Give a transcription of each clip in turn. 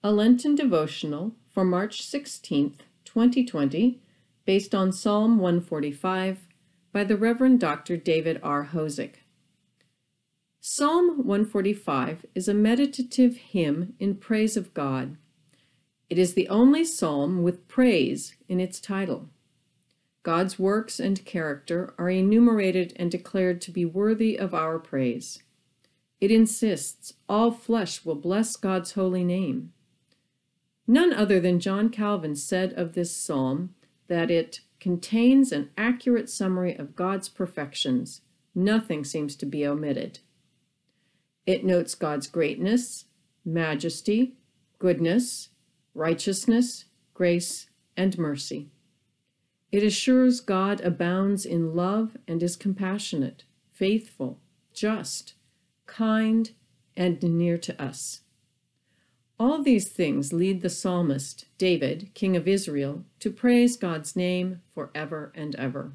A Lenten devotional for March 16th, 2020, based on Psalm 145 by the Reverend Dr. David R. Hozick. Psalm 145 is a meditative hymn in praise of God. It is the only psalm with praise in its title. God's works and character are enumerated and declared to be worthy of our praise. It insists all flesh will bless God's holy name. None other than John Calvin said of this psalm that it contains an accurate summary of God's perfections. Nothing seems to be omitted. It notes God's greatness, majesty, goodness, righteousness, grace, and mercy. It assures God abounds in love and is compassionate, faithful, just, kind, and near to us. All these things lead the psalmist, David, king of Israel, to praise God's name forever and ever.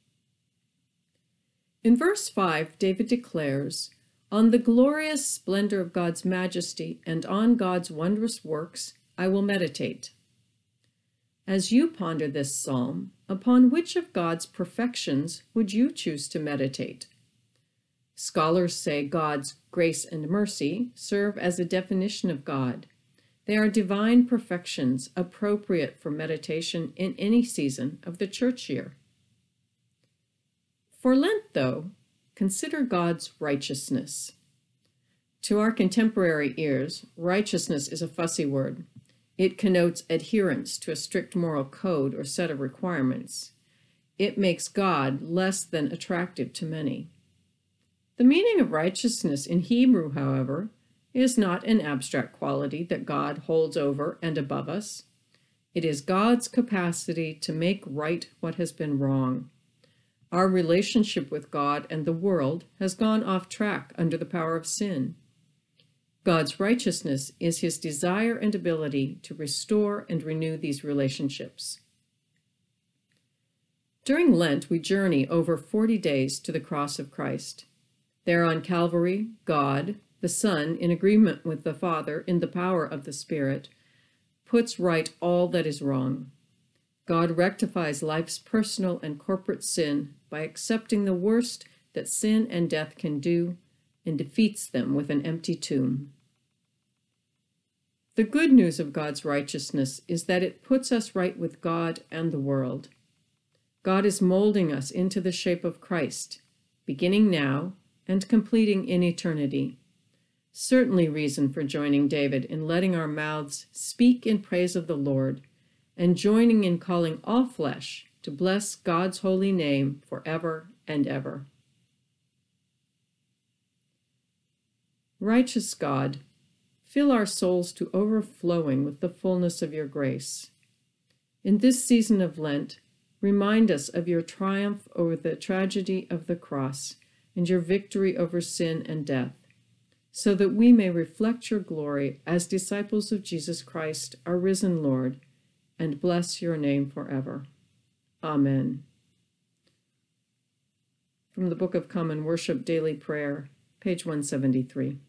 In verse 5, David declares, "On the glorious splendor of God's majesty and on God's wondrous works I will meditate." As you ponder this psalm, upon which of God's perfections would you choose to meditate? Scholars say God's grace and mercy serve as a definition of God. They are divine perfections appropriate for meditation in any season of the church year. For Lent, though, consider God's righteousness. To our contemporary ears, righteousness is a fussy word. It connotes adherence to a strict moral code or set of requirements. It makes God less than attractive to many. The meaning of righteousness in Hebrew, however, is not an abstract quality that God holds over and above us. It is God's capacity to make right what has been wrong. Our relationship with God and the world has gone off track under the power of sin. God's righteousness is his desire and ability to restore and renew these relationships. During Lent, we journey over 40 days to the cross of Christ. There on Calvary, God, the Son, in agreement with the Father in the power of the Spirit, puts right all that is wrong. God rectifies life's personal and corporate sin by accepting the worst that sin and death can do and defeats them with an empty tomb. The good news of God's righteousness is that it puts us right with God and the world. God is molding us into the shape of Christ, beginning now and completing in eternity. Certainly reason for joining David in letting our mouths speak in praise of the Lord and joining in calling all flesh to bless God's holy name forever and ever. Righteous God, fill our souls to overflowing with the fullness of your grace. In this season of Lent, remind us of your triumph over the tragedy of the cross and your victory over sin and death, so that we may reflect your glory as disciples of Jesus Christ, our risen Lord, and bless your name forever. Amen. From the Book of Common Worship Daily Prayer, page 173.